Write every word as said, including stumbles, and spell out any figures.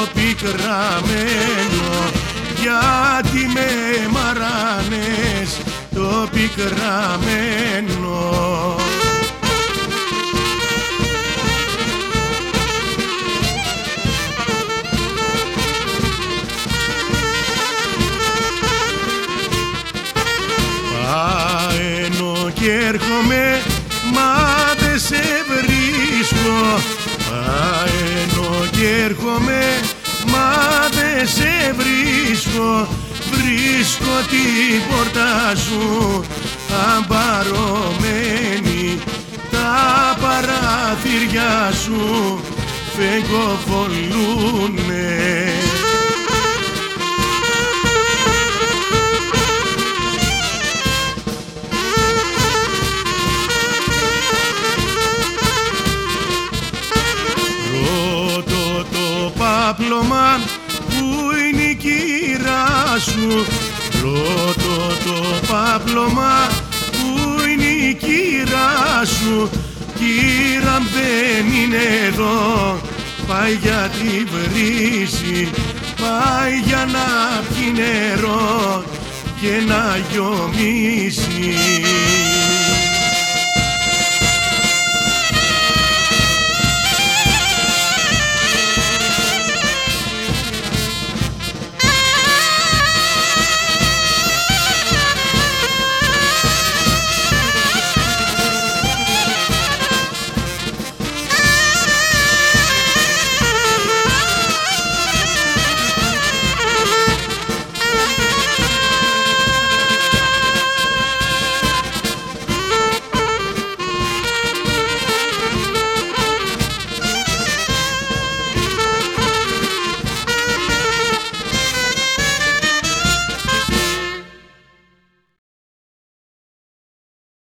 πικραμένο, γιατί με μαράνες το πικραμένο. Πάω και έρχομαι, μα δε σε βρίσκω. Πάω και έρχομαι, μα δε σε βρίσκω. Βρίσκω την πόρτα σου αμπαρωμένη, τα παράθυρια σου φεγγοφολούνε. Ρώτω το πάπλωμα που είναι η κυρά σου, ρώτω το πάπλωμα που είναι η κυρά σου. Κύρα δεν είναι εδώ, πάει για τη βρύση, πάει για να πιει νερό και να γιομίσει.